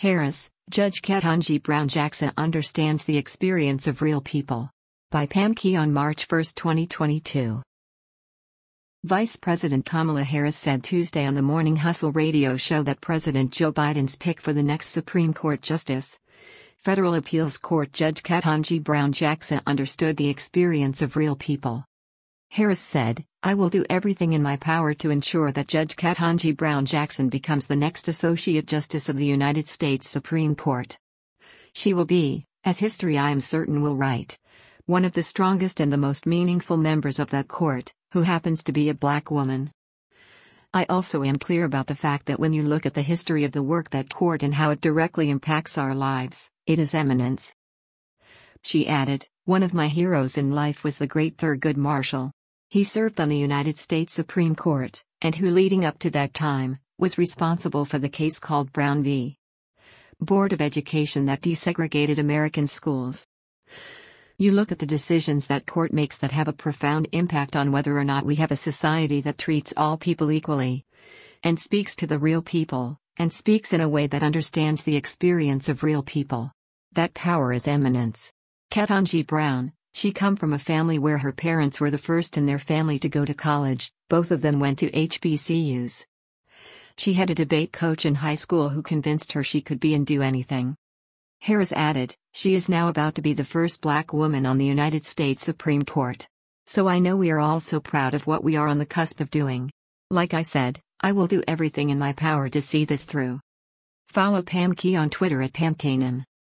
Harris, Judge Ketanji Brown Jackson understands the experience of real people. By Pam Key on March 1, 2022. Vice President Kamala Harris said Tuesday on the Morning Hustle radio show that President Joe Biden's pick for the next Supreme Court Justice, Federal Appeals Court Judge Ketanji Brown Jackson understood the experience of real people. Harris said, "I will do everything in my power to ensure that Judge Ketanji Brown Jackson becomes the next Associate Justice of the United States Supreme Court. She will be, as history I am certain will write, one of the strongest and the most meaningful members of that court, who happens to be a black woman. I also am clear about the fact that when you look at the history of the work that court and how it directly impacts our lives, it is eminence." She added, "One of my heroes in life was the great Thurgood Marshall. He served on the United States Supreme Court, and who leading up to that time, was responsible for the case called Brown v. Board of Education that desegregated American schools. You look at the decisions that court makes that have a profound impact on whether or not we have a society that treats all people equally, and speaks to the real people, and speaks in a way that understands the experience of real people. That power is eminence." Ketanji Brown, she come from a family where her parents were the first in their family to go to college, both of them went to HBCUs. She had a debate coach in high school who convinced her she could be and do anything. Harris added, "She is now about to be the first black woman on the United States Supreme Court. So I know we are all so proud of what we are on the cusp of doing. Like I said, I will do everything in my power to see this through." Follow Pam Key on Twitter at PamKanan.